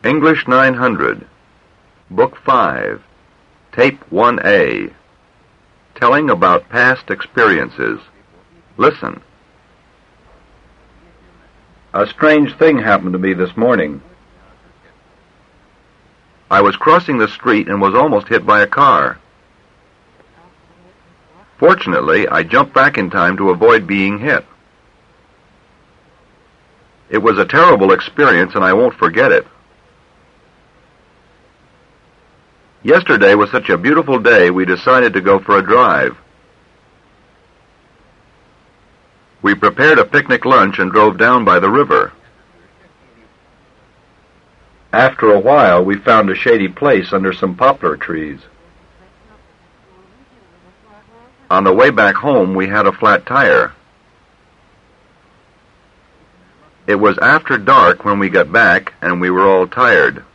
English 900, Book 5, Tape 1A, Telling about Past Experiences. Listen. A strange thing happened to me this morning. I was crossing the street and was almost hit by a car. Fortunately, I jumped back in time to avoid being hit. It was a terrible experience and I won't forget it. Yesterday was such a beautiful day we decided to go for a drive. We prepared a picnic lunch and drove down by the river. After a while, we found a shady place under some poplar trees. On the way back home, we had a flat tire. It was after dark when we got back, and we were all tired.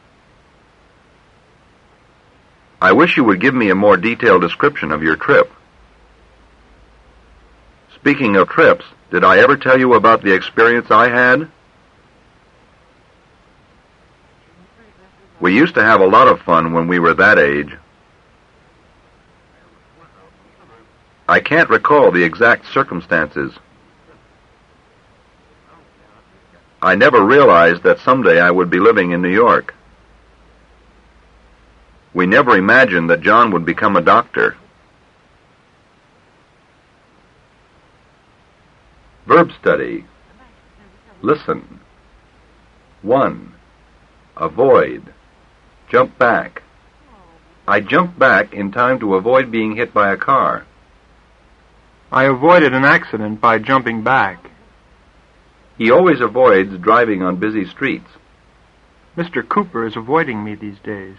I wish you would give me a more detailed description of your trip. Speaking of trips, did I ever tell you about the experience I had? We used to have a lot of fun when we were that age. I can't recall the exact circumstances. I never realized that someday I would be living in New York. We never imagined that John would become a doctor. Verb study. Listen. 1. Avoid. Jump back. I jumped back in time to avoid being hit by a car. I avoided an accident by jumping back. He always avoids driving on busy streets. Mr. Cooper is avoiding me these days.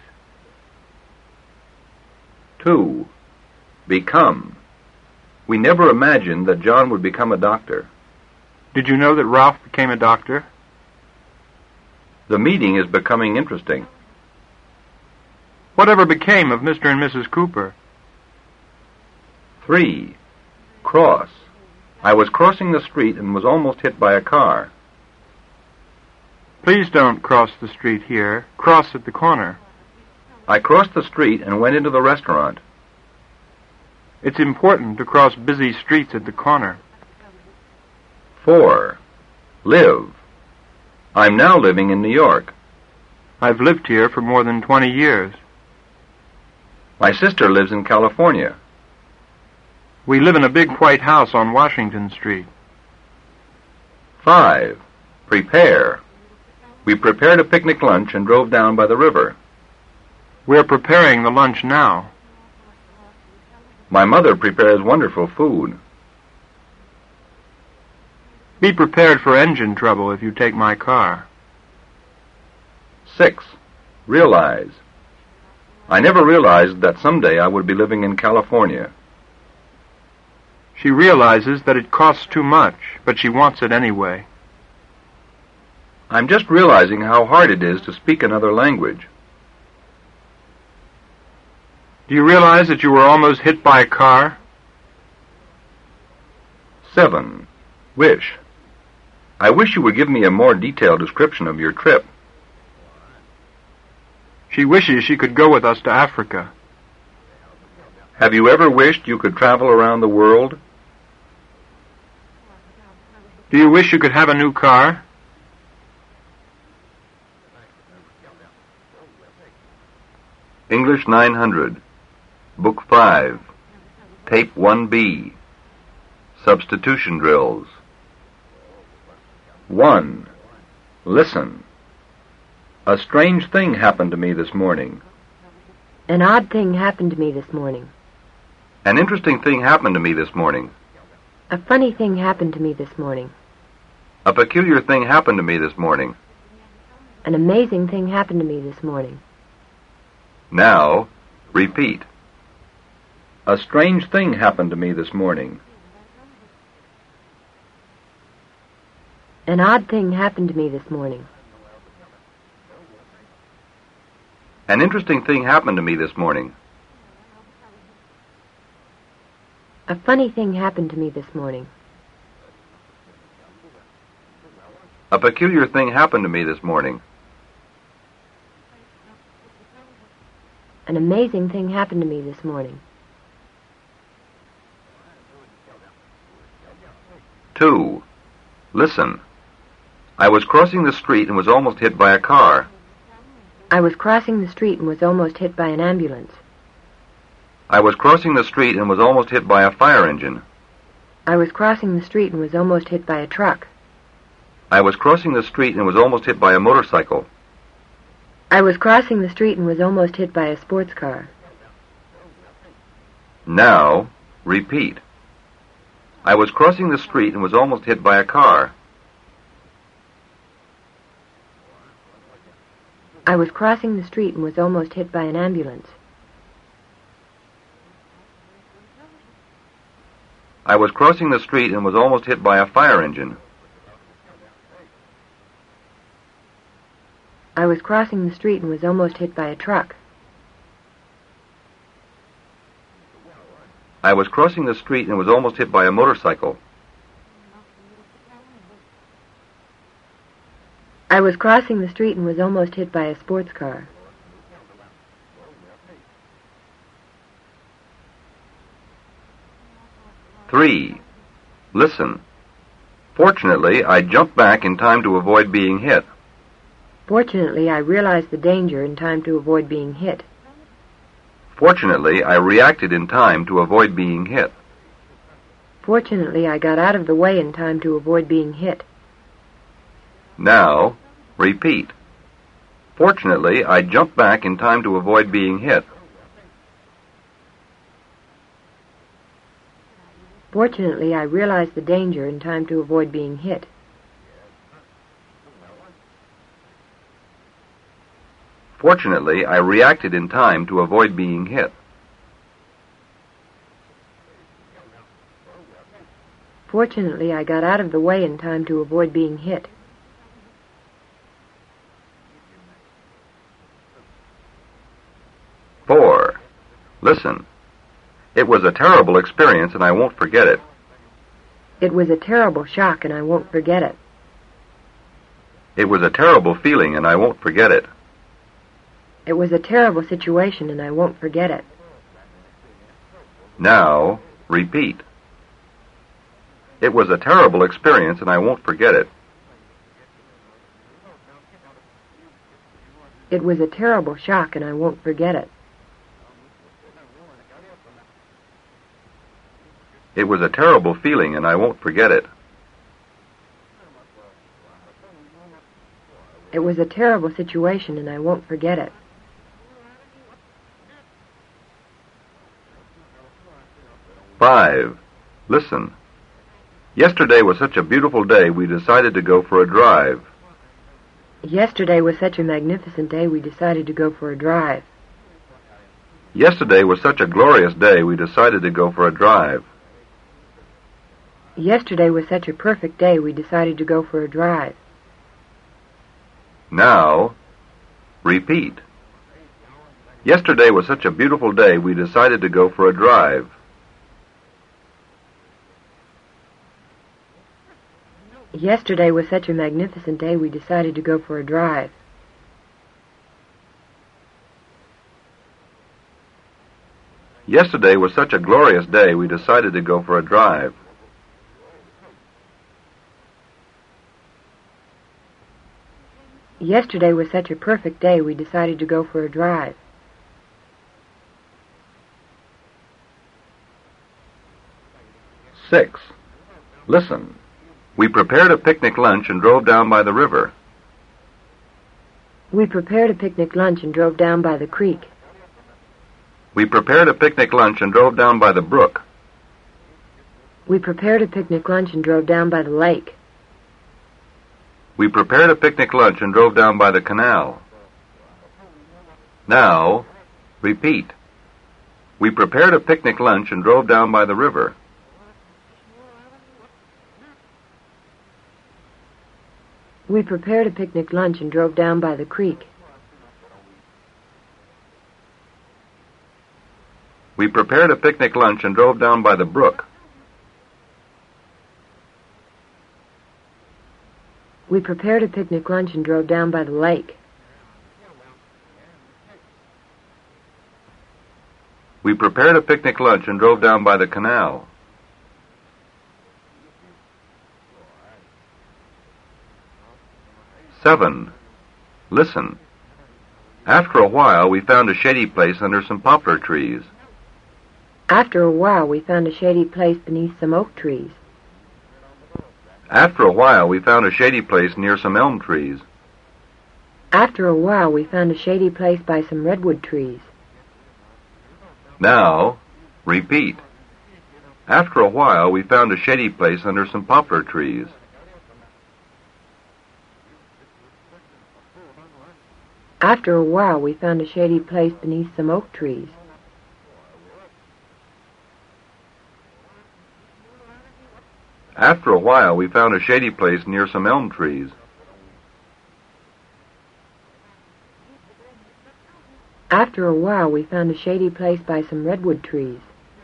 2. Become. We never imagined that John would become a doctor. Did you know that Ralph became a doctor? The meeting is becoming interesting. Whatever became of Mr. and Mrs. Cooper? 3. Cross. I was crossing the street and was almost hit by a car. Please don't cross the street here. Cross at the corner. I crossed the street and went into the restaurant. It's important to cross busy streets at the corner. 4. Live. I'm now living in New York. I've lived here for more than 20 years. My sister lives in California. We live in a big white house on Washington Street. 5. Prepare. We prepared a picnic lunch and drove down by the river. We're preparing the lunch now. My mother prepares wonderful food. Be prepared for engine trouble if you take my car. 6. Realize. I never realized that someday I would be living in California. She realizes that it costs too much, but she wants it anyway. I'm just realizing how hard it is to speak another language. Do you realize that you were almost hit by a car? 7. Wish. I wish you would give me a more detailed description of your trip. She wishes she could go with us to Africa. Have you ever wished you could travel around the world? Do you wish you could have a new car? English 900, Book 5, Tape 1B, Substitution Drills. 1. Listen. A strange thing happened to me this morning. An odd thing happened to me this morning. An interesting thing happened to me this morning. A funny thing happened to me this morning. A peculiar thing happened to me this morning. An amazing thing happened to me this morning. Now, repeat. A strange thing happened to me this morning. An odd thing happened to me this morning. An interesting thing happened to me this morning. A funny thing happened to me this morning. A peculiar thing happened to me this morning. An amazing thing happened to me this morning. 2. Listen. I was crossing the street and was almost hit by a car. I was crossing the street and was almost hit by an ambulance. I was crossing the street and was almost hit by a fire engine. I was crossing the street and was almost hit by a truck. I was crossing the street and was almost hit by a motorcycle. I was crossing the street and was almost hit by a sports car. Now, repeat. I was crossing the street and was almost hit by a car. I was crossing the street and was almost hit by an ambulance. I was crossing the street and was almost hit by a fire engine. I was crossing the street and was almost hit by a truck. I was crossing the street and was almost hit by a motorcycle. I was crossing the street and was almost hit by a sports car. Three. Listen. Fortunately, I jumped back in time to avoid being hit. Fortunately, I realized the danger in time to avoid being hit. Fortunately, I reacted in time to avoid being hit. Fortunately, I got out of the way in time to avoid being hit. Now, repeat. Fortunately, I jumped back in time to avoid being hit. Fortunately, I realized the danger in time to avoid being hit. Fortunately, I reacted in time to avoid being hit. Fortunately, I got out of the way in time to avoid being hit. Four. Listen. It was a terrible experience and I won't forget it. It was a terrible shock and I won't forget it. It was a terrible feeling and I won't forget it. It was a terrible situation and I won't forget it. Now, repeat. It was a terrible experience and I won't forget it. It was a terrible shock and I won't forget it. It was a terrible feeling and I won't forget it. It was a terrible situation and I won't forget it. Five. Listen. Yesterday was such a beautiful day we decided to go for a drive. Yesterday was such a magnificent day we decided to go for a drive. Yesterday was such a glorious day we decided to go for a drive. Yesterday was such a perfect day we decided to go for a drive. Now, repeat. Yesterday was such a beautiful day we decided to go for a drive. Yesterday was such a magnificent day we decided to go for a drive. Yesterday was such a glorious day we decided to go for a drive. Yesterday was such a perfect day we decided to go for a drive. Six. Listen. We prepared a picnic lunch and drove down by the river. We prepared a picnic lunch and drove down by the creek. We prepared a picnic lunch and drove down by the brook. We prepared a picnic lunch and drove down by the lake. We prepared a picnic lunch and drove down by the canal. Now, repeat. We prepared a picnic lunch and drove down by the river. We prepared a picnic lunch and drove down by the creek. We prepared a picnic lunch and drove down by the brook. We prepared a picnic lunch and drove down by the lake. We prepared a picnic lunch and drove down by the canal. 7. Listen. After a while, we found a shady place under some poplar trees. After a while, we found a shady place beneath some oak trees. After a while, we found a shady place near some elm trees. After a while, we found a shady place by some redwood trees. Now, repeat. After a while, we found a shady place under some poplar trees. After a while, we found a shady place beneath some oak trees. After a while, we found a shady place near some elm trees. After a while, we found a shady place by some redwood trees.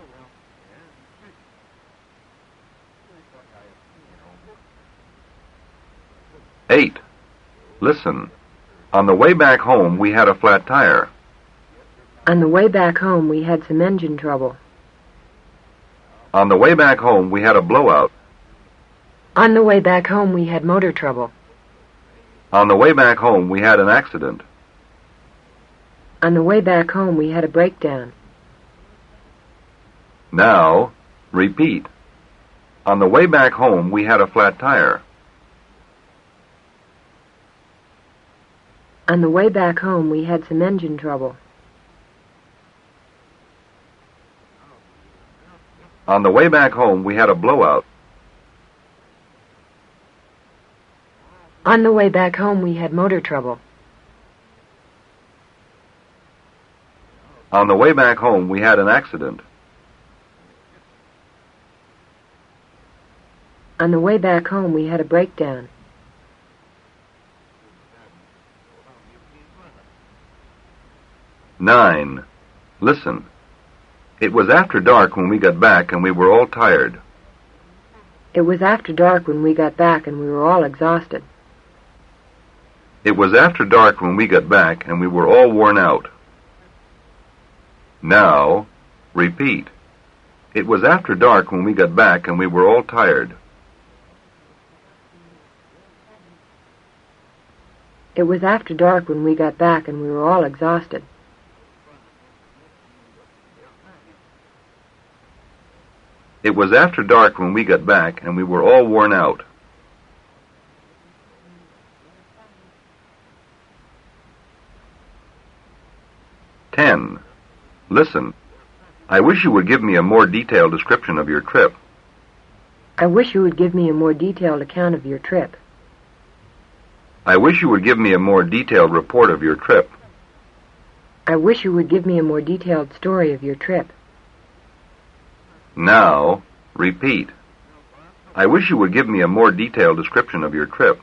Eight. Listen. On the way back home, we had a flat tire. On the way back home, we had some engine trouble. On the way back home, we had a blowout. On the way back home, we had motor trouble. On the way back home, we had an accident. On the way back home, we had a breakdown. Now, repeat. On the way back home, we had a flat tire. On the way back home, we had some engine trouble. On the way back home, we had a blowout. On the way back home, we had motor trouble. On the way back home, we had an accident. On the way back home, we had a breakdown. Nine. Listen. It was after dark when we got back and we were all tired. It was after dark when we got back and we were all exhausted. It was after dark when we got back and we were all worn out. Now, repeat. It was after dark when we got back and we were all tired. It was after dark when we got back and we were all exhausted. It was after dark when we got back and we were all worn out. Ten. Listen. I wish you would give me a more detailed description of your trip. I wish you would give me a more detailed account of your trip. I wish you would give me a more detailed report of your trip. I wish you would give me a more detailed story of your trip. Now, repeat. I wish you would give me a more detailed description of your trip.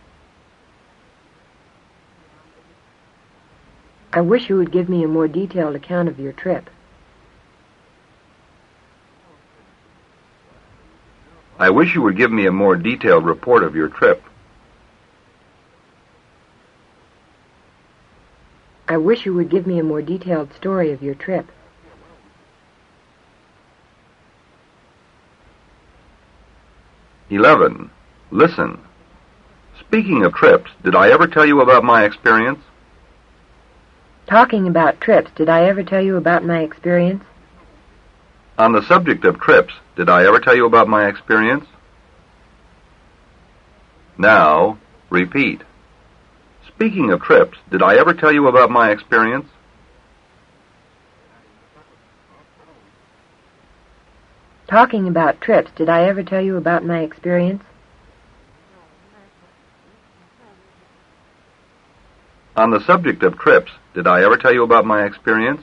I wish you would give me a more detailed account of your trip. I wish you would give me a more detailed report of your trip. I wish you would give me a more detailed story of your trip. Eleven. Listen. Speaking of trips, did I ever tell you about my experience? Talking about trips, did I ever tell you about my experience? On the subject of trips, did I ever tell you about my experience? Now, repeat. Speaking of trips, did I ever tell you about my experience? Talking about trips, did I ever tell you about my experience? On the subject of trips, did I ever tell you about my experience?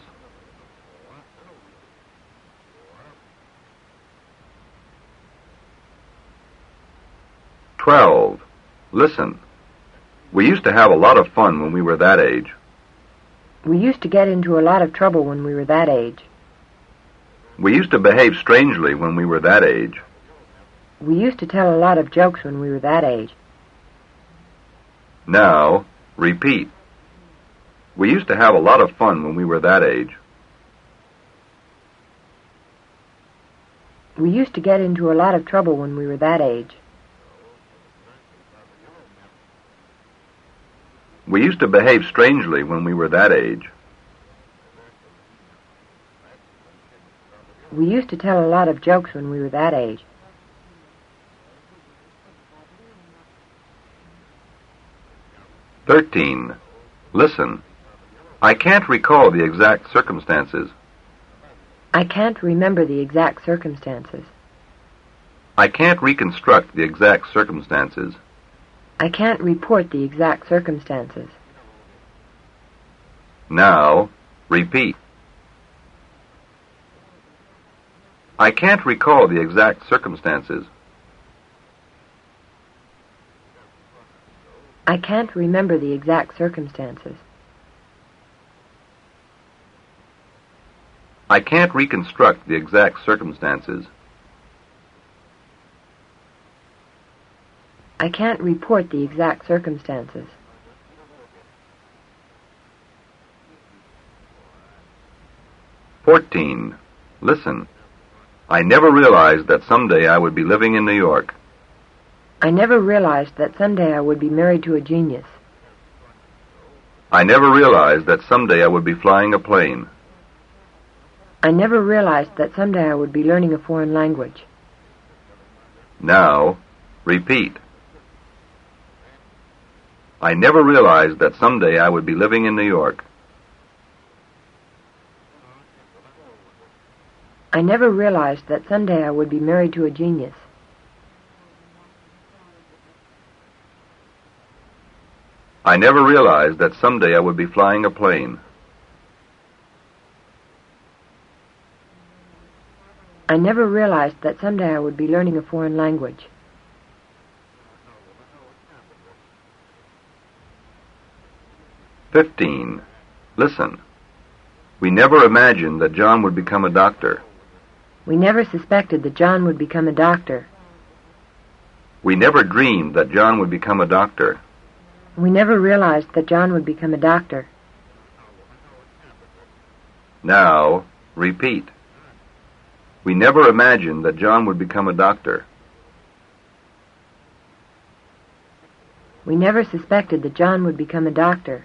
"12. Listen. We used to have a lot of fun when we were that age. We used to get into a lot of trouble when we were that age. We used to behave strangely when we were that age. We used to tell a lot of jokes when we were that age. Now, repeat. We used to have a lot of fun when we were that age. We used to get into a lot of trouble when we were that age. We used to behave strangely when we were that age. We used to tell a lot of jokes when we were that age. "13. Listen. I can't recall the exact circumstances. I can't remember the exact circumstances. I can't reconstruct the exact circumstances. I can't report the exact circumstances. Now, repeat. I can't recall the exact circumstances. I can't remember the exact circumstances. I can't reconstruct the exact circumstances. I can't report the exact circumstances. "14. Listen. I never realized that someday I would be living in New York. I never realized that someday I would be married to a genius. I never realized that someday I would be flying a plane. I never realized that someday I would be learning a foreign language. Now, repeat. I never realized that someday I would be living in New York. I never realized that someday I would be married to a genius. I never realized that someday I would be flying a plane. I never realized that someday I would be learning a foreign language. "15. Listen. We never imagined that John would become a doctor. We never suspected that John would become a doctor. We never dreamed that John would become a doctor. We never realized that John would become a doctor. Now, repeat. We never imagined that John would become a doctor. We never suspected that John would become a doctor.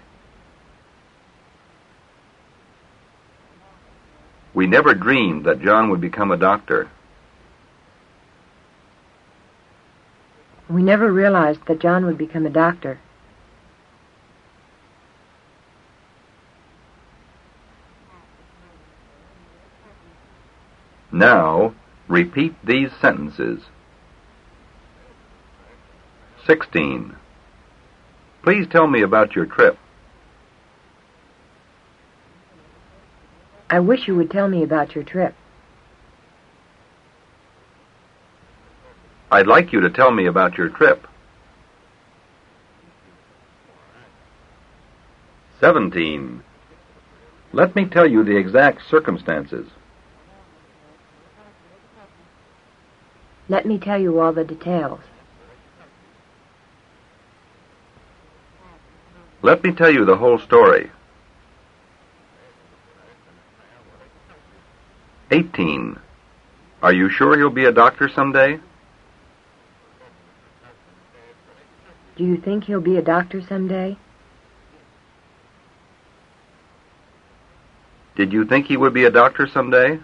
We never dreamed that John would become a doctor. We never realized that John would become a doctor. Now, repeat these sentences. 16. Please tell me about your trip. I wish you would tell me about your trip. I'd like you to tell me about your trip. 17. Let me tell you the exact circumstances. Let me tell you all the details. Let me tell you the whole story. 18. Are you sure he'll be a doctor someday? Do you think he'll be a doctor someday? Did you think he would be a doctor someday?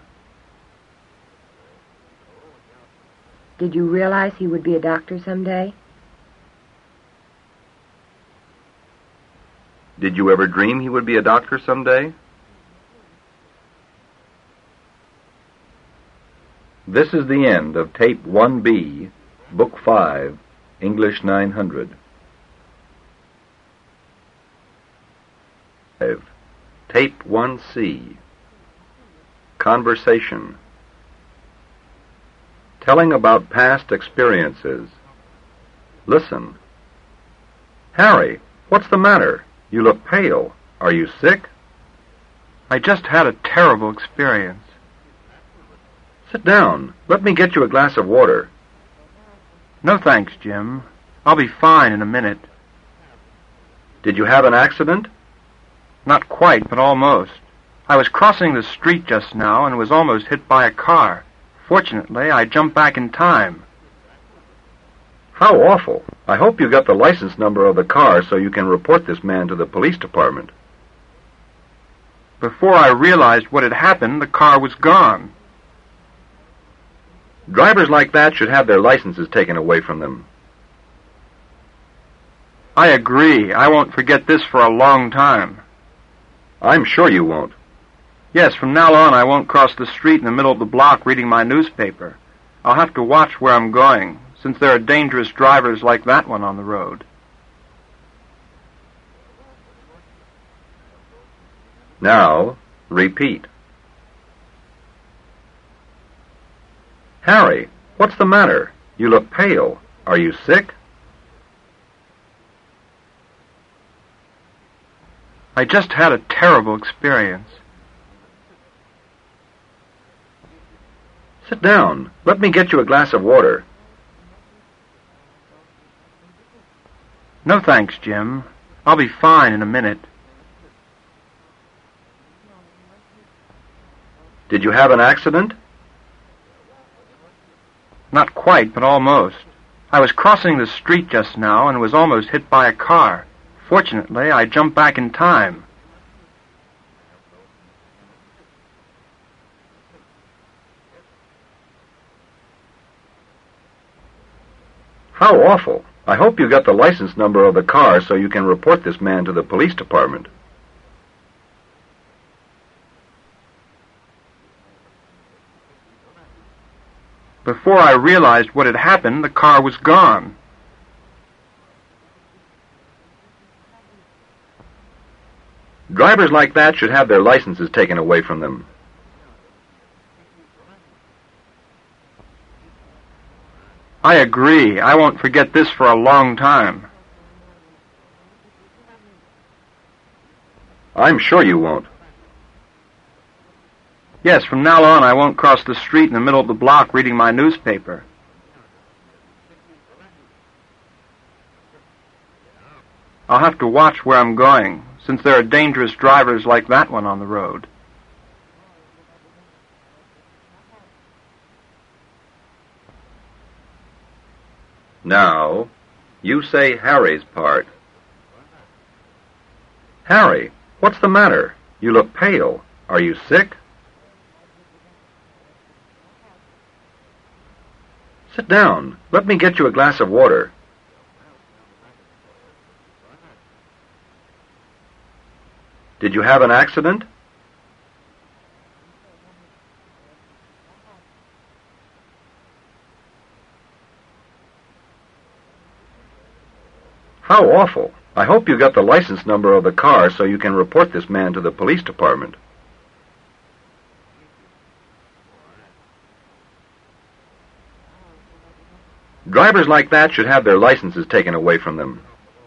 Did you realize he would be a doctor someday? Did you ever dream he would be a doctor someday? This is the end of Tape 1B, Book 5, English 900. Tape 1C, Conversation. Telling about past experiences. Listen. Harry, what's the matter? You look pale. Are you sick? I just had a terrible experience. Sit down. Let me get you a glass of water. No thanks, Jim. I'll be fine in a minute. Did you have an accident? Not quite, but almost. I was crossing the street just now and was almost hit by a car. Fortunately, I jumped back in time. How awful. I hope you got the license number of the car so you can report this man to the police department. Before I realized what had happened, the car was gone. Drivers like that should have their licenses taken away from them. I agree. I won't forget this for a long time. I'm sure you won't. Yes, from now on I won't cross the street in the middle of the block reading my newspaper. I'll have to watch where I'm going, since there are dangerous drivers like that one on the road. Now, repeat. Harry, what's the matter? You look pale. Are you sick? I just had a terrible experience. Sit down. Let me get you a glass of water. No thanks, Jim. I'll be fine in a minute. Did you have an accident? Not quite, but almost. I was crossing the street just now and was almost hit by a car. Fortunately, I jumped back in time. How awful. I hope you got the license number of the car so you can report this man to the police department. Before I realized what had happened, the car was gone. Drivers like that should have their licenses taken away from them. I agree. I won't forget this for a long time. I'm sure you won't. Yes, from now on I won't cross the street in the middle of the block reading my newspaper. I'll have to watch where I'm going, since there are dangerous drivers like that one on the road. Now, you say Harry's part. Harry, what's the matter? You look pale. Are you sick? Sit down. Let me get you a glass of water. Did you have an accident? How awful. I hope you got the license number of the car so you can report this man to the police department. Drivers like that should have their licenses taken away from them.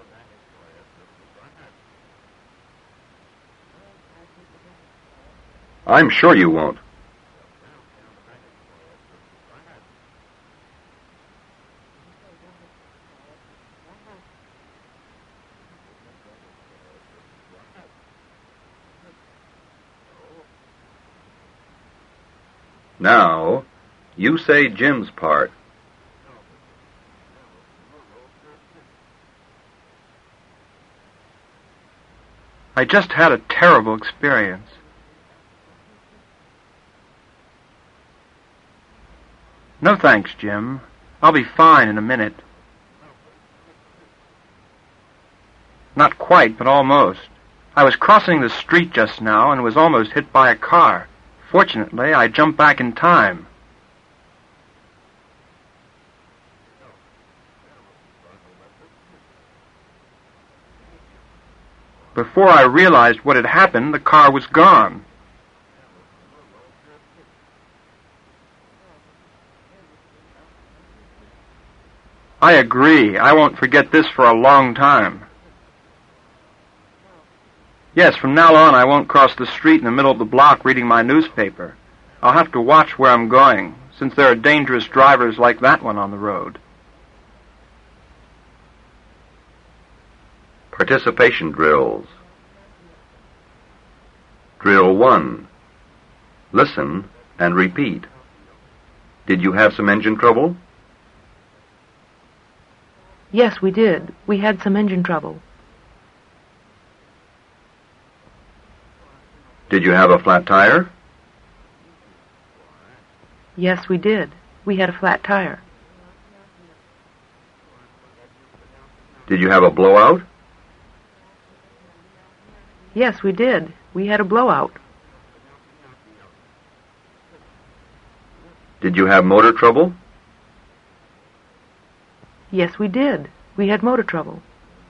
I'm sure you won't. Now, you say Jim's part. I just had a terrible experience. No thanks, Jim. I'll be fine in a minute. Not quite, but almost. I was crossing the street just now and was almost hit by a car. Fortunately, I jumped back in time. Before I realized what had happened, the car was gone. I agree. I won't forget this for a long time. Yes, from now on I won't cross the street in the middle of the block reading my newspaper. I'll have to watch where I'm going, since there are dangerous drivers like that one on the road. Participation drills. Drill 1. Listen and repeat. Did you have some engine trouble? Yes, we did. We had some engine trouble. Did you have a flat tire? Yes, we did. We had a flat tire. Did you have a blowout? Yes, we did. We had a blowout. Did you have motor trouble? Yes, we did. We had motor trouble.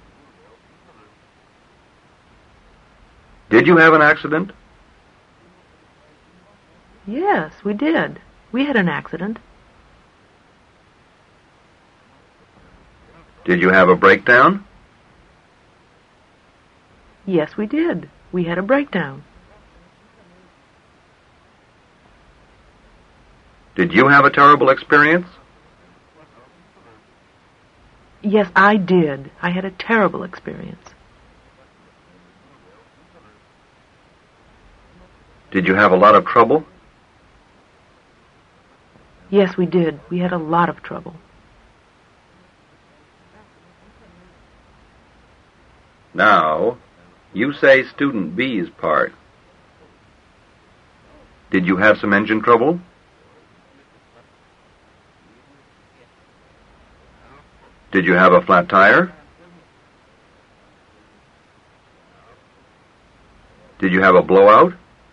Did you have an accident? Yes, we did. We had an accident. Did you have a breakdown? Yes, we did. We had a breakdown. Did you have a terrible experience? Yes, I did. I had a terrible experience. Did you have a lot of trouble? Yes, we did. We had a lot of trouble. Now, you say student B's part. Did you have some engine trouble? Did you have a flat tire? Did you have a blowout?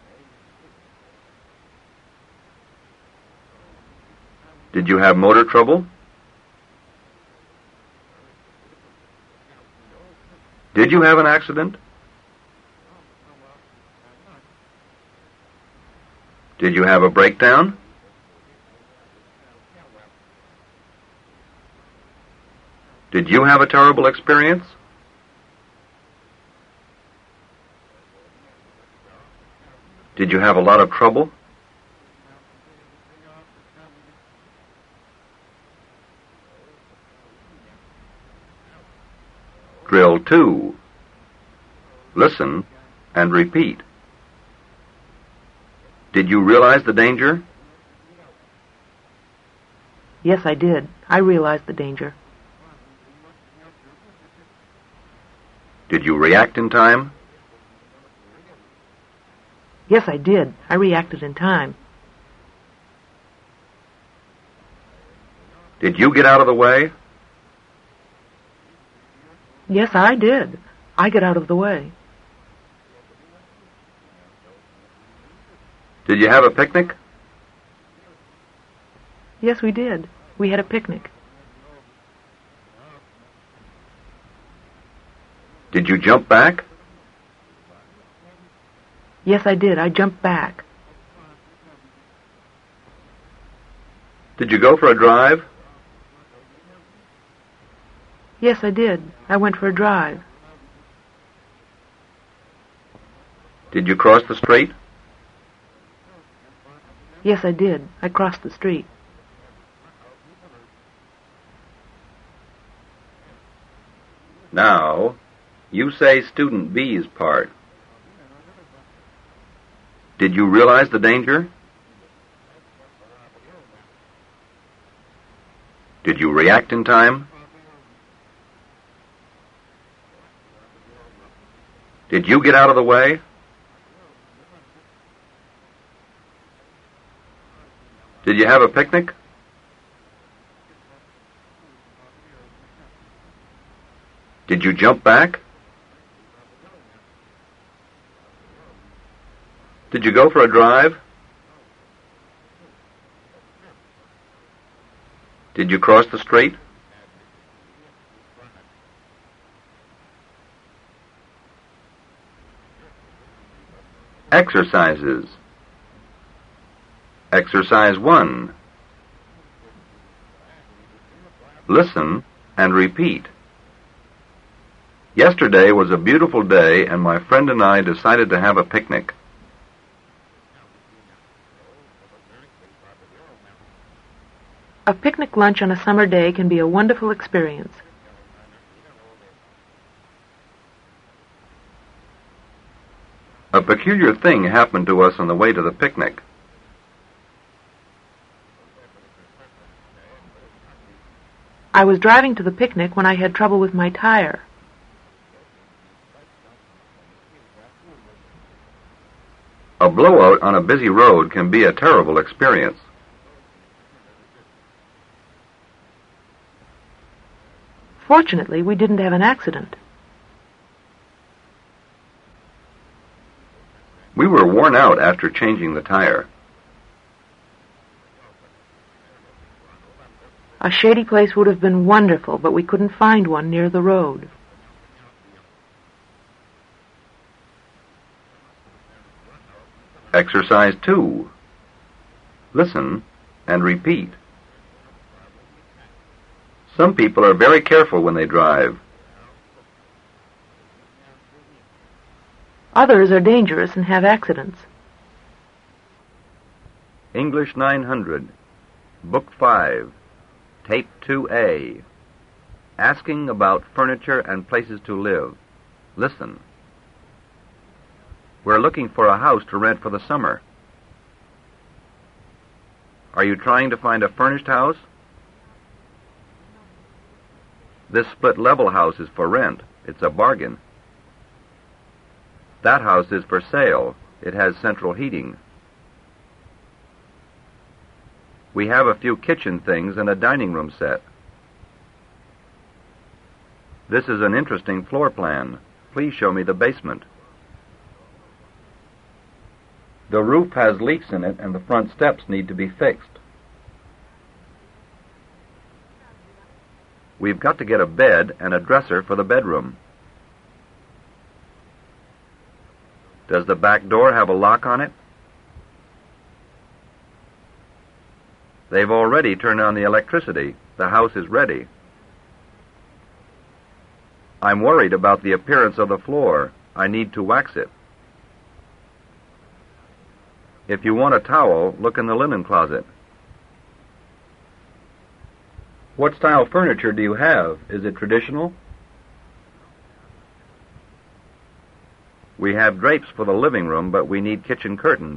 Did you have motor trouble? Did you have an accident? Did you have a breakdown? Did you have a terrible experience? Did you have a lot of trouble? Drill 2. Listen and repeat. Did you realize the danger? Yes, I did. I realized the danger. Did you react in time? Yes, I did. I reacted in time. Did you get out of the way? Yes, I did. I got out of the way. Did you have a picnic? Yes, we did. We had a picnic. Did you jump back? Yes, I did. I jumped back. Did you go for a drive? Yes, I did. I went for a drive. Did you cross the street? Yes, I did. I crossed the street. Now, you say student B's part. Did you realize the danger? Did you react in time? Did you get out of the way? Did you have a picnic? Did you jump back? Did you go for a drive? Did you cross the street? Exercises. Exercise 1. Listen and repeat. Yesterday was a beautiful day, and my friend and I decided to have a picnic. A picnic lunch on a summer day can be a wonderful experience. A peculiar thing happened to us on the way to the picnic. I was driving to the picnic when I had trouble with my tire. A blowout on a busy road can be a terrible experience. Fortunately, we didn't have an accident. We were worn out after changing the tire. A shady place would have been wonderful, but we couldn't find one near the road. Exercise 2. Listen and repeat. Some people are very careful when they drive. Others are dangerous and have accidents. English 900, Book 5, Tape 2A. Asking about furniture and places to live. Listen. We're looking for a house to rent for the summer. Are you trying to find a furnished house? This split-level house is for rent. It's a bargain. That house is for sale. It has central heating. We have a few kitchen things and a dining room set. This is an interesting floor plan. Please show me the basement. The roof has leaks in it and the front steps need to be fixed. We've got to get a bed and a dresser for the bedroom. Does the back door have a lock on it? They've already turned on the electricity. The house is ready. I'm worried about the appearance of the floor. I need to wax it. If you want a towel, look in the linen closet. What style furniture do you have? Is it traditional? We have drapes for the living room, but we need kitchen curtains.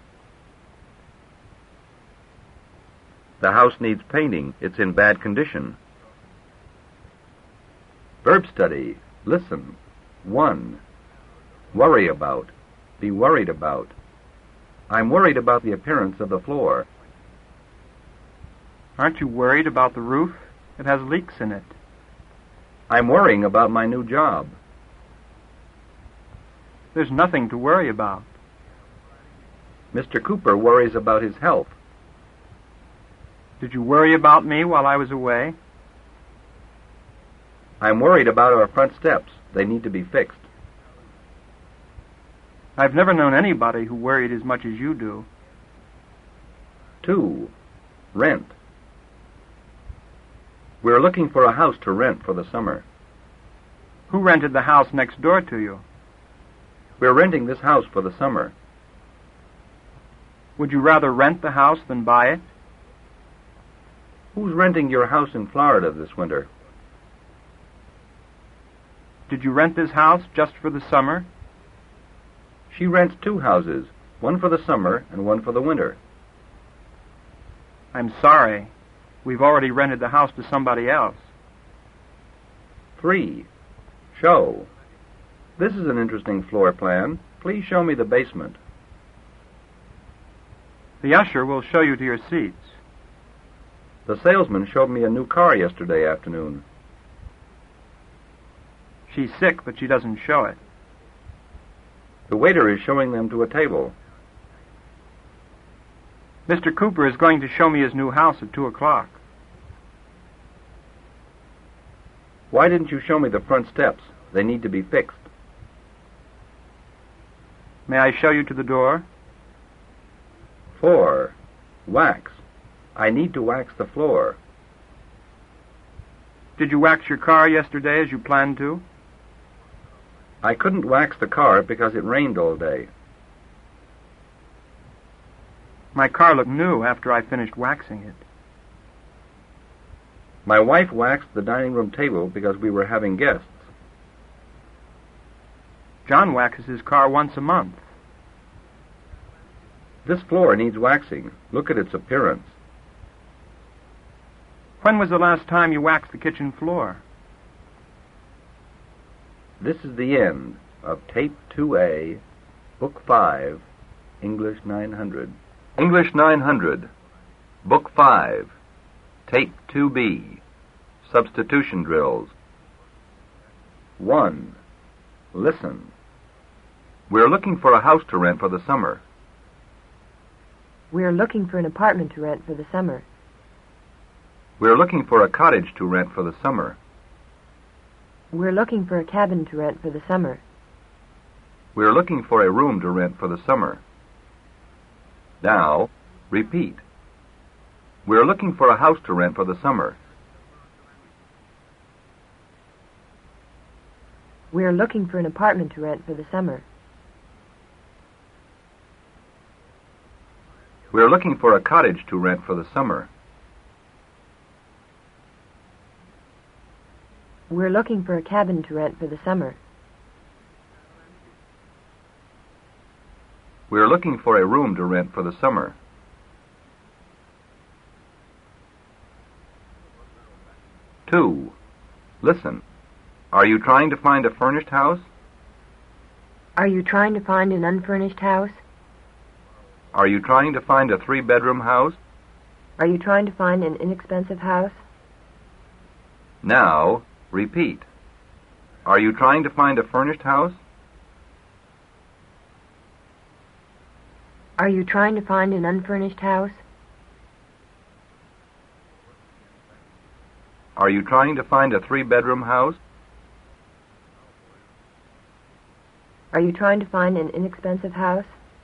The house needs painting. It's in bad condition. Verb study. Listen. 1. Worry about. Be worried about. I'm worried about the appearance of the floor. Aren't you worried about the roof? It has leaks in it. I'm worrying about my new job. There's nothing to worry about. Mr. Cooper worries about his health. Did you worry about me while I was away? I'm worried about our front steps. They need to be fixed. I've never known anybody who worried as much as you do. 2. Rent. We're looking for a house to rent for the summer. Who rented the house next door to you? We're renting this house for the summer. Would you rather rent the house than buy it? Who's renting your house in Florida this winter? Did you rent this house just for the summer? She rents 2 houses, one for the summer and one for the winter. I'm sorry. We've already rented the house to somebody else. 3. Show. This is an interesting floor plan. Please show me the basement. The usher will show you to your seats. The salesman showed me a new car yesterday afternoon. She's sick, but she doesn't show it. The waiter is showing them to a table. Mr. Cooper is going to show me his new house at 2 o'clock. Why didn't you show me the front steps? They need to be fixed. May I show you to the door? 4. Wax. I need to wax the floor. Did you wax your car yesterday as you planned to? I couldn't wax the car because it rained all day. My car looked new after I finished waxing it. My wife waxed the dining room table because we were having guests. John waxes his car once a month. This floor needs waxing. Look at its appearance. When was the last time you waxed the kitchen floor? This is the end of Tape 2A, Book 5, English 900. English 900, Book 5, Tape 2B, Substitution Drills. 1. Listen. We're looking for a house to rent for the summer. We're looking for an apartment to rent for the summer. We're looking for a cottage to rent for the summer. We're looking for a cabin to rent for the summer. We're looking for a room to rent for the summer. Now, repeat. We're looking for a house to rent for the summer. We're looking for an apartment to rent for the summer. We're looking for a cottage to rent for the summer. We're looking for a cabin to rent for the summer. We're looking for a room to rent for the summer. Two. Listen. Are you trying to find a furnished house? Are you trying to find an unfurnished house? Are you trying to find a 3-bedroom house? Are you trying to find an inexpensive house? Now, repeat. Are you trying to find a furnished house? Are you trying to find an unfurnished house? Are you trying to find a 3-bedroom house? Are you trying to find an inexpensive house?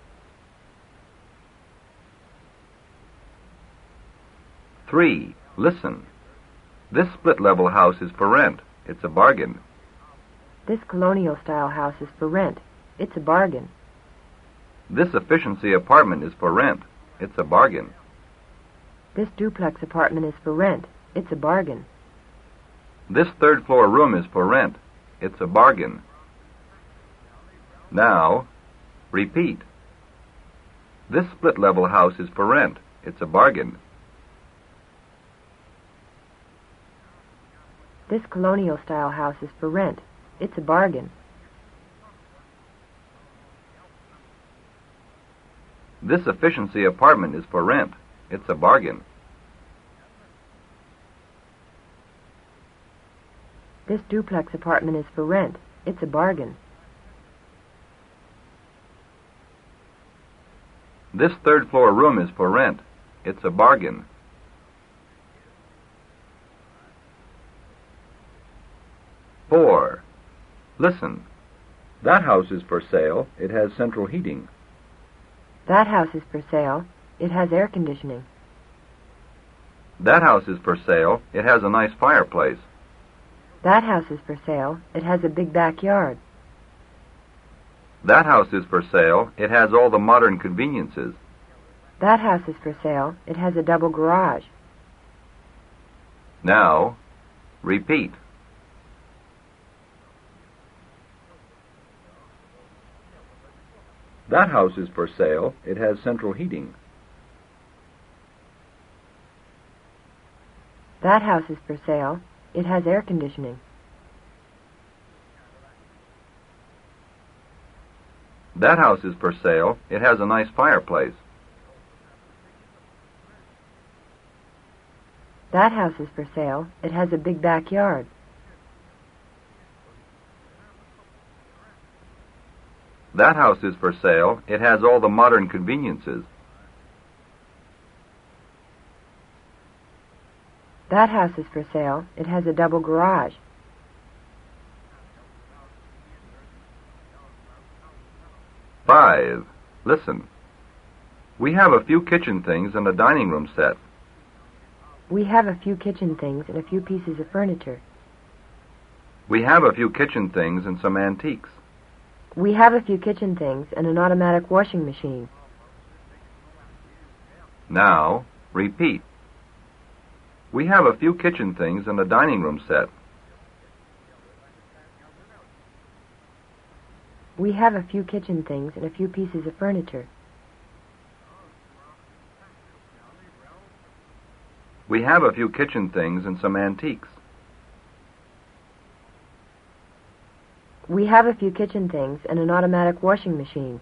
3. Listen. This split-level house is for rent. It's a bargain. This colonial-style house is for rent. It's a bargain. This efficiency apartment is for rent. It's a bargain. This duplex apartment is for rent. It's a bargain. This 3rd-floor room is for rent. It's a bargain. Now, repeat. This split-level house is for rent. It's a bargain. This colonial-style house is for rent. It's a bargain. This efficiency apartment is for rent. It's a bargain. This duplex apartment is for rent. It's a bargain. This 3rd-floor room is for rent. It's a bargain. 4. Listen. That house is for sale. It has central heating. That house is for sale. It has air conditioning. That house is for sale. It has a nice fireplace. That house is for sale. It has a big backyard. That house is for sale. It has all the modern conveniences. That house is for sale. It has a double garage. Now, repeat. That house is for sale. It has central heating. That house is for sale. It has air conditioning. That house is for sale. It has a nice fireplace. That house is for sale. It has a big backyard. That house is for sale. It has all the modern conveniences. That house is for sale. It has a double garage. Five. Listen. We have a few kitchen things and a dining room set. We have a few kitchen things and a few pieces of furniture. We have a few kitchen things and some antiques. We have a few kitchen things and an automatic washing machine. Now, repeat. We have a few kitchen things and a dining room set. We have a few kitchen things and a few pieces of furniture. We have a few kitchen things and some antiques. We have a few kitchen things and an automatic washing machine.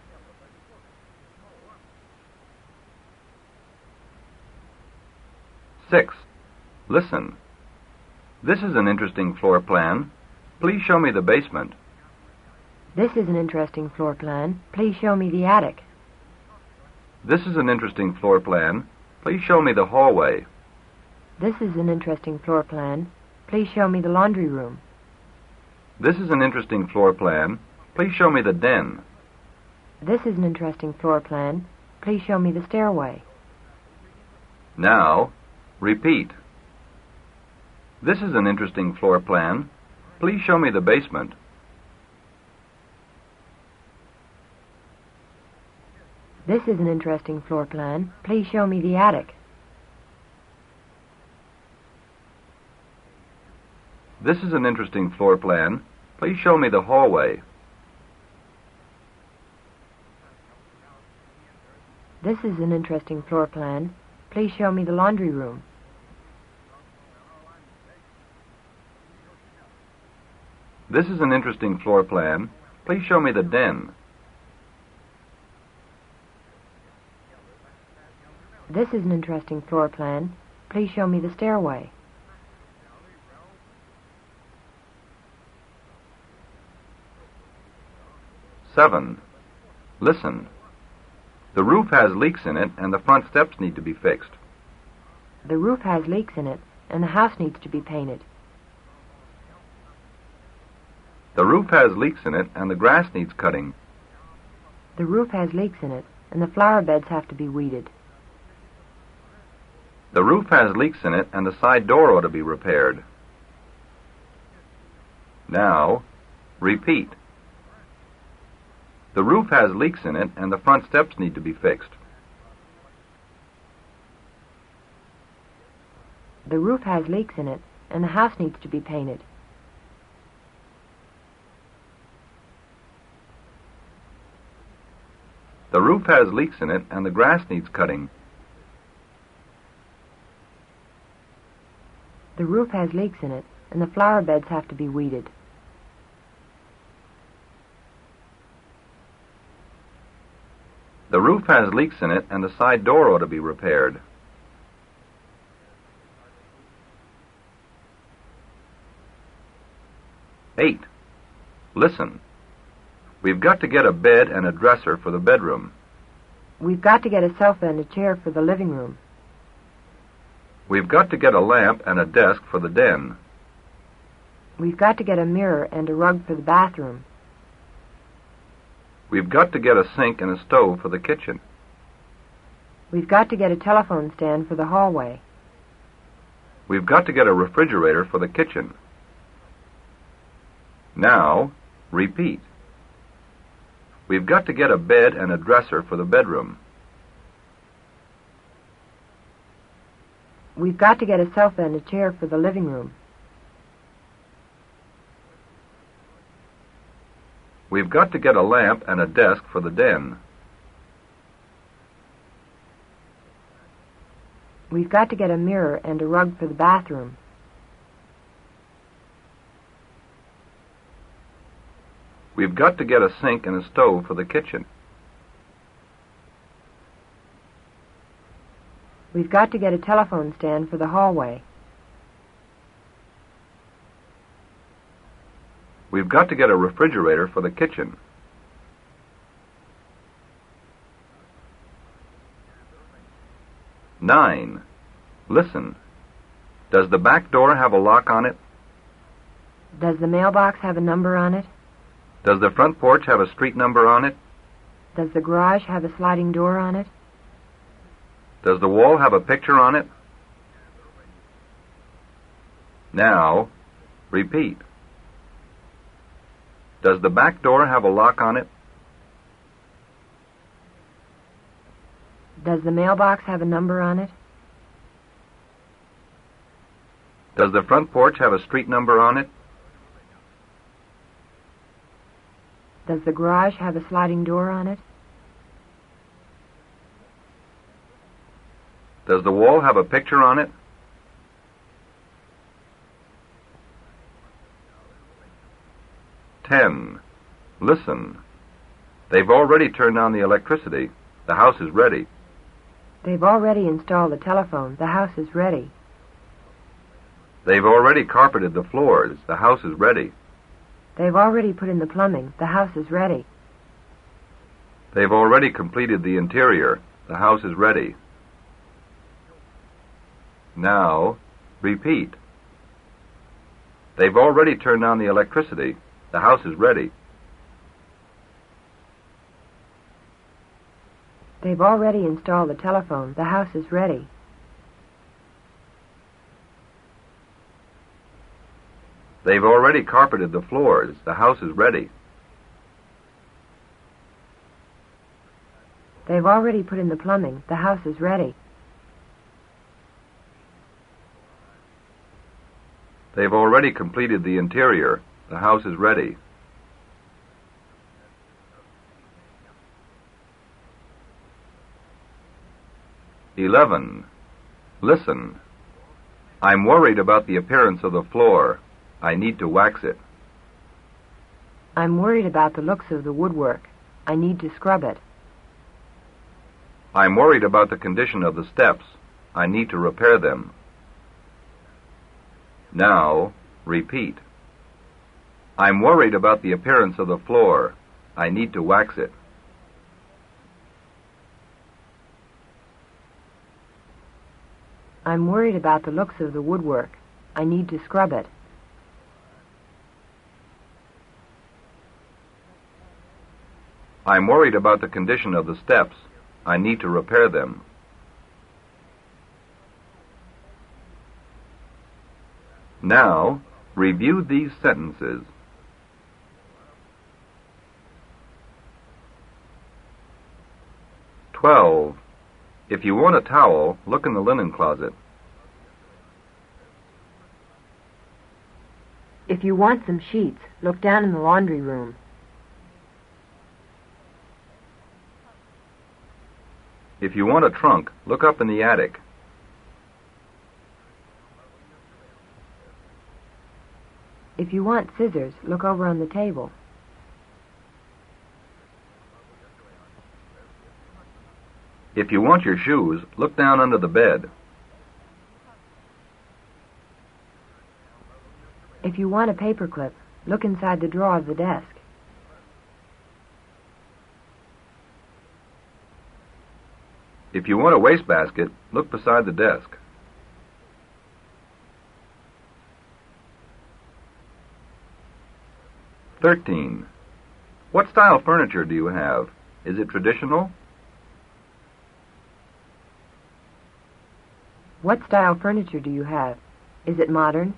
Six. Listen. This is an interesting floor plan. Please show me the basement. This is an interesting floor plan. Please show me the attic. This is an interesting floor plan. Please show me the hallway. This is an interesting floor plan. Please show me the laundry room. This is an interesting floor plan. Please show me the den. This is an interesting floor plan. Please show me the stairway. Now, repeat. This is an interesting floor plan. Please show me the basement. This is an interesting floor plan. Please show me the attic. This is an interesting floor plan. Please show me the hallway. This is an interesting floor plan. Please show me the laundry room. This is an interesting floor plan. Please show me the den. This is an interesting floor plan. Please show me the stairway. Seven. Listen. The roof has leaks in it and the front steps need to be fixed. The roof has leaks in it and the house needs to be painted. The roof has leaks in it and the grass needs cutting. The roof has leaks in it and the flower beds have to be weeded. The roof has leaks in it and the side door ought to be repaired. Now, repeat. The roof has leaks in it and the front steps need to be fixed. The roof has leaks in it and the house needs to be painted. The roof has leaks in it and the grass needs cutting. The roof has leaks in it and the flower beds have to be weeded. The roof has leaks in it and the side door ought to be repaired. Eight. Listen. We've got to get a bed and a dresser for the bedroom. We've got to get a sofa and a chair for the living room. We've got to get a lamp and a desk for the den. We've got to get a mirror and a rug for the bathroom. We've got to get a sink and a stove for the kitchen. We've got to get a telephone stand for the hallway. We've got to get a refrigerator for the kitchen. Now, repeat. We've got to get a bed and a dresser for the bedroom. We've got to get a sofa and a chair for the living room. We've got to get a lamp and a desk for the den. We've got to get a mirror and a rug for the bathroom. We've got to get a sink and a stove for the kitchen. We've got to get a telephone stand for the hallway. We've got to get a refrigerator for the kitchen. Nine. Listen. Does the back door have a lock on it? Does the mailbox have a number on it? Does the front porch have a street number on it? Does the garage have a sliding door on it? Does the wall have a picture on it? Now, repeat. Does the back door have a lock on it? Does the mailbox have a number on it? Does the front porch have a street number on it? Does the garage have a sliding door on it? Does the wall have a picture on it? Ten. Listen. They've already turned on the electricity. The house is ready. They've already installed the telephone. The house is ready. They've already carpeted the floors. The house is ready. They've already put in the plumbing. The house is ready. They've already completed the interior. The house is ready. Now, repeat. They've already turned on the electricity. The house is ready. They've already installed the telephone. The house is ready. They've already carpeted the floors. The house is ready. They've already put in the plumbing. The house is ready. They've already completed the interior. The house is ready. "11. Listen. I'm worried about the appearance of the floor. I need to wax it. I'm worried about the looks of the woodwork. I need to scrub it. I'm worried about the condition of the steps. I need to repair them. Now, repeat. I'm worried about the appearance of the floor. I need to wax it. I'm worried about the looks of the woodwork. I need to scrub it. I'm worried about the condition of the steps. I need to repair them. Now, review these sentences. "12. If you want a towel, look in the linen closet. If you want some sheets, look down in the laundry room. If you want a trunk, look up in the attic. If you want scissors, look over on the table. If you want your shoes, look down under the bed. If you want a paperclip, look inside the drawer of the desk. If you want a wastebasket, look beside the desk. "13. What style furniture do you have? Is it traditional? What style furniture do you have? Is it modern?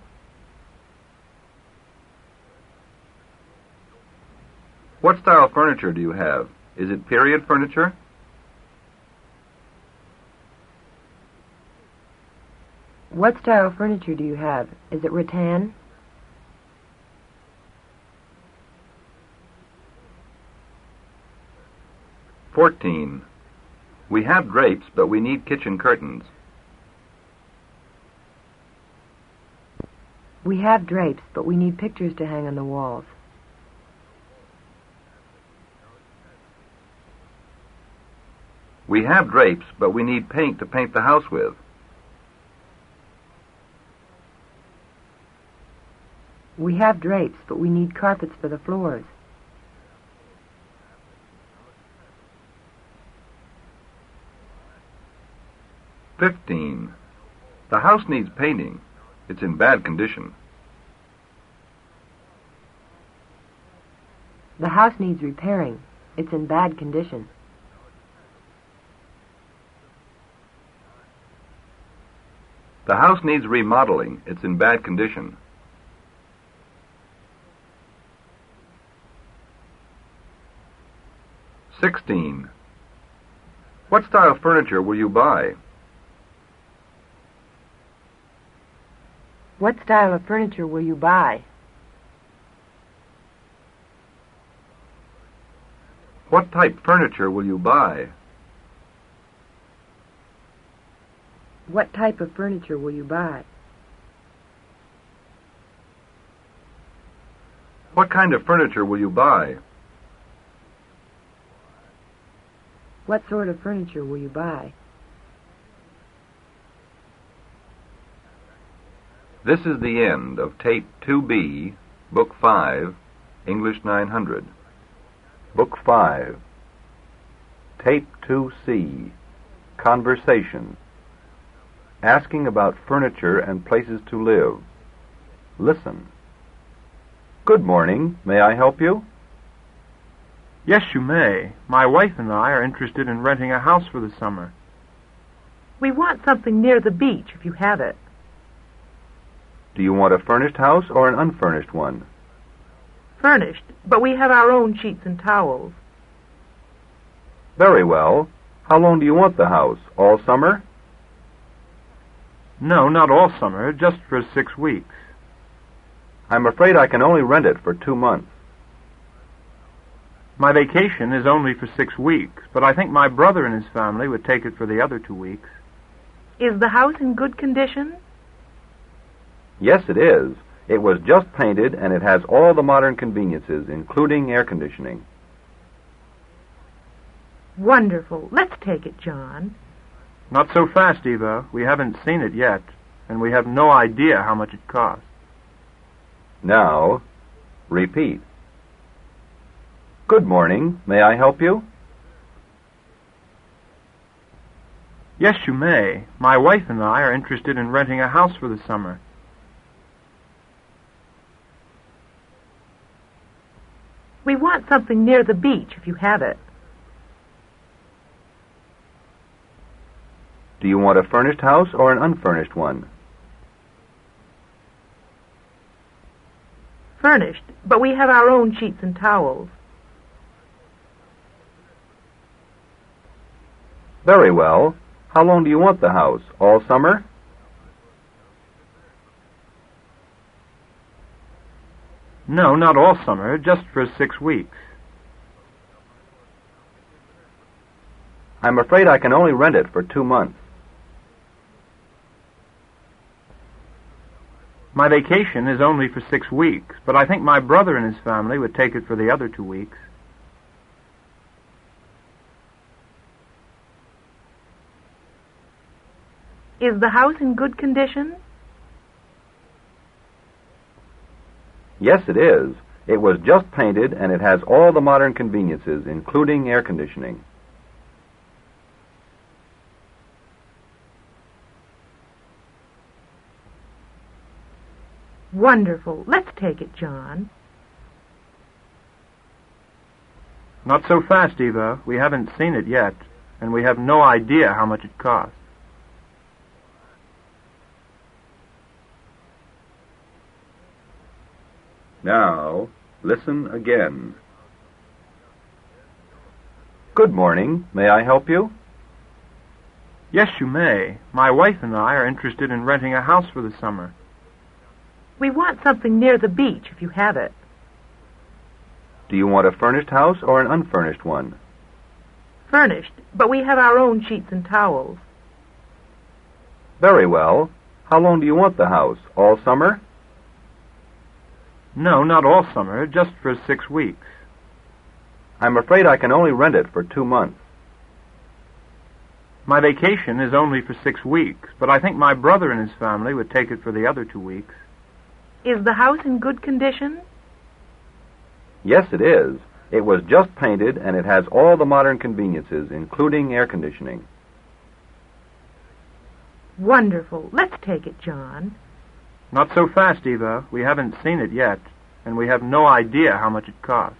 What style furniture do you have? Is it period furniture? What style furniture do you have? Is it rattan? "14. We have drapes, but we need kitchen curtains. We have drapes, but we need pictures to hang on the walls. We have drapes, but we need paint to paint the house with. We have drapes, but we need carpets for the floors. "15. The house needs painting. It's in bad condition. The house needs repairing. It's in bad condition. The house needs remodeling. It's in bad condition. "16. What style furniture will you buy? What style of furniture will you buy? What type furniture will you buy? What type of furniture will you buy? What kind of furniture will you buy? What sort of furniture will you buy? This is the end of Tape 2B, Book 5, English 900. Book 5. Tape 2C, Conversation. Asking about furniture and places to live. Listen. Good morning. May I help you? Yes, you may. My wife and I are interested in renting a house for the summer. We want something near the beach, if you have it. Do you want a furnished house or an unfurnished one? Furnished, but we have our own sheets and towels. Very well. How long do you want the house? All summer? No, not all summer, just for 6 weeks. I'm afraid I can only rent it for 2 months. My vacation is only for 6 weeks, but I think my brother and his family would take it for the other 2 weeks. Is the house in good condition? Yes, it is. It was just painted, and it has all the modern conveniences, including air conditioning. Wonderful. Let's take it, John. Not so fast, Eva. We haven't seen it yet, and we have no idea how much it costs. Now, repeat. Good morning. May I help you? Yes, you may. My wife and I are interested in renting a house for the summer. We want something near the beach, if you have it. Do you want a furnished house or an unfurnished one? Furnished, but we have our own sheets and towels. Very well. How long do you want the house? All summer? No, not all summer, just for 6 weeks. I'm afraid I can only rent it for 2 months. My vacation is only for 6 weeks, but I think my brother and his family would take it for the other 2 weeks. Is the house in good condition? Yes, it is. It was just painted, and it has all the modern conveniences, including air conditioning. Wonderful. Let's take it, John. Not so fast, Eva. We haven't seen it yet, and we have no idea how much it costs. Now, listen again. Good morning. May I help you? Yes, you may. My wife and I are interested in renting a house for the summer. We want something near the beach, if you have it. Do you want a furnished house or an unfurnished one? Furnished, but we have our own sheets and towels. Very well. How long do you want the house? All summer? No, not all summer, just for 6 weeks. I'm afraid I can only rent it for 2 months. My vacation is only for 6 weeks, but I think my brother and his family would take it for the other 2 weeks. Is the house in good condition? Yes, it is. It was just painted, and it has all the modern conveniences, including air conditioning. Wonderful. Let's take it, John. Not so fast, Eva. We haven't seen it yet, and we have no idea how much it costs.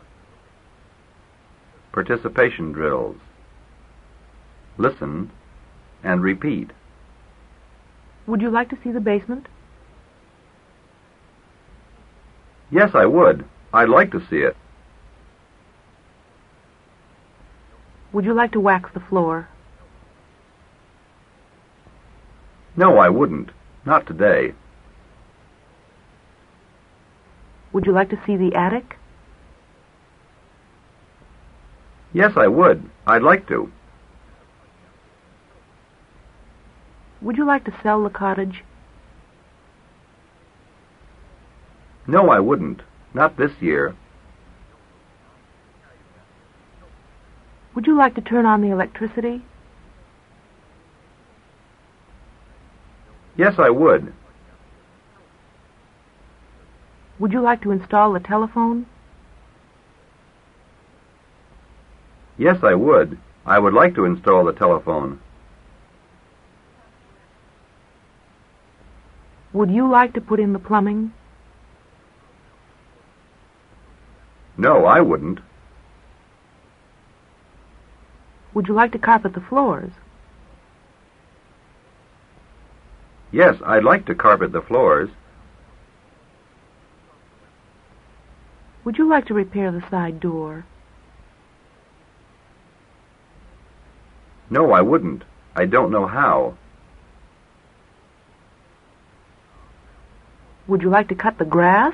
Participation drills. Listen and repeat. Would you like to see the basement? Yes, I would. I'd like to see it. Would you like to wax the floor? No, I wouldn't. Not today. Would you like to see the attic? Yes, I would. I'd like to. Would you like to sell the cottage? No, I wouldn't. Not this year. Would you like to turn on the electricity? Yes, I would. Would you like to install the telephone? Yes, I would. I would like to install the telephone. Would you like to put in the plumbing? No, I wouldn't. Would you like to carpet the floors? Yes, I'd like to carpet the floors. Would you like to repair the side door? No, I wouldn't. I don't know how. Would you like to cut the grass?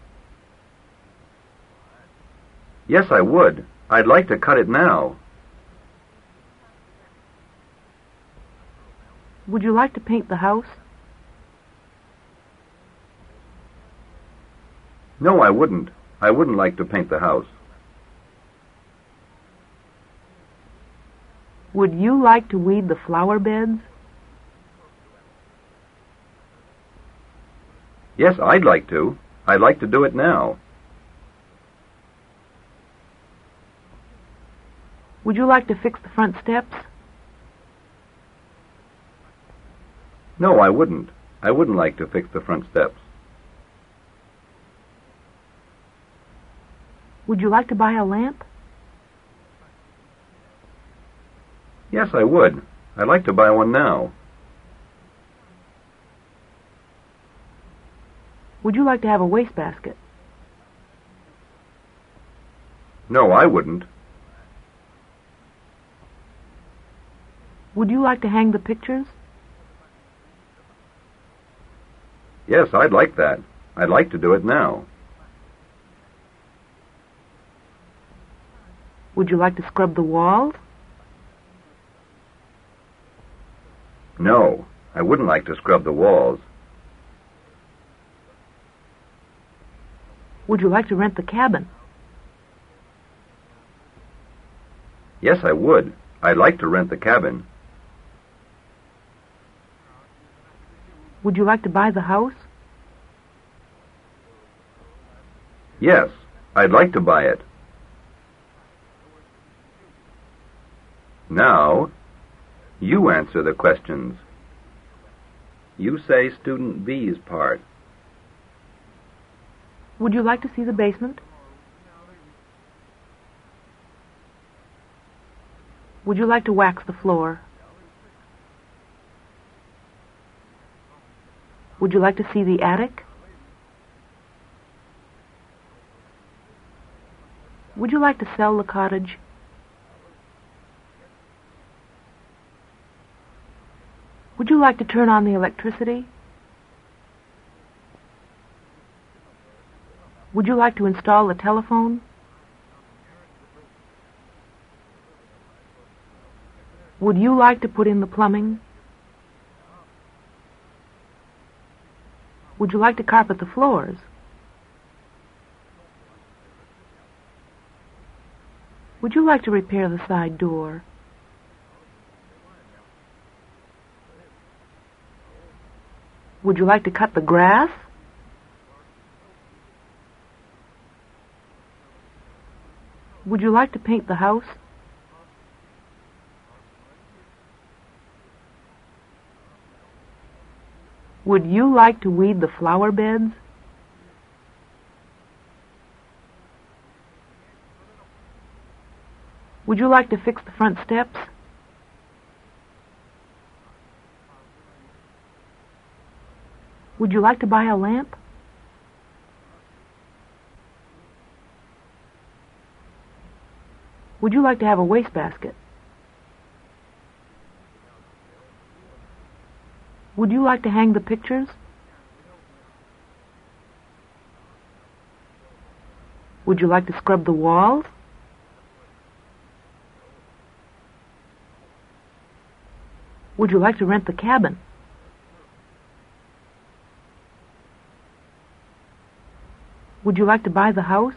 Yes, I would. I'd like to cut it now. Would you like to paint the house? No, I wouldn't. I wouldn't like to paint the house. Would you like to weed the flower beds? Yes, I'd like to. I'd like to do it now. Would you like to fix the front steps? No, I wouldn't. I wouldn't like to fix the front steps. Would you like to buy a lamp? Yes, I would. I'd like to buy one now. Would you like to have a wastebasket? No, I wouldn't. Would you like to hang the pictures? Yes, I'd like that. I'd like to do it now. Would you like to scrub the walls? No, I wouldn't like to scrub the walls. Would you like to rent the cabin? Yes, I would. I'd like to rent the cabin. Would you like to buy the house? Yes, I'd like to buy it. Now, you answer the questions. You say student B's part. Would you like to see the basement? Would you like to wax the floor? Would you like to see the attic? Would you like to sell the cottage? Would you like to turn on the electricity? Would you like to install the telephone? Would you like to put in the plumbing? Would you like to carpet the floors? Would you like to repair the side door? Would you like to cut the grass? Would you like to paint the house? Would you like to weed the flower beds? Would you like to fix the front steps? Would you like to buy a lamp? Would you like to have a wastebasket? Would you like to hang the pictures? Would you like to scrub the walls? Would you like to rent the cabin? Would you like to buy the house?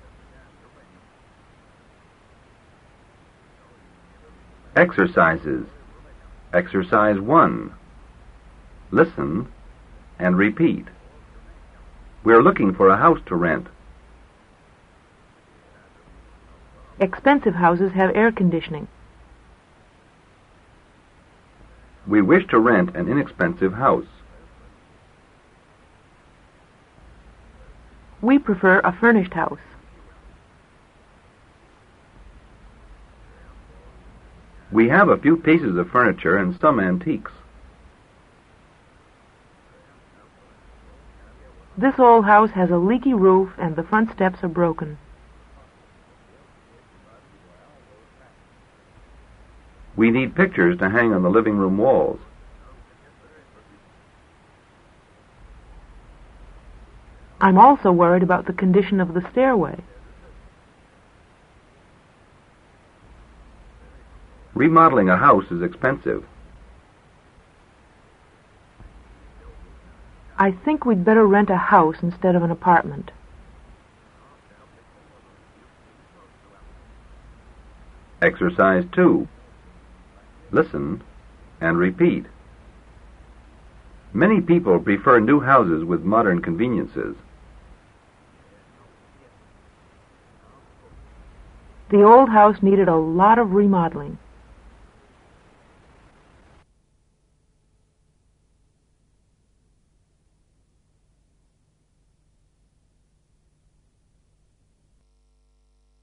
Exercises. Exercise 1. Listen and repeat. We're looking for a house to rent. Expensive houses have air conditioning. We wish to rent an inexpensive house. We prefer a furnished house. We have a few pieces of furniture and some antiques. This old house has a leaky roof and the front steps are broken. We need pictures to hang on the living room walls. I'm also worried about the condition of the stairway. Remodeling a house is expensive. I think we'd better rent a house instead of an apartment. Exercise 2. Listen and repeat. Many people prefer new houses with modern conveniences. The old house needed a lot of remodeling.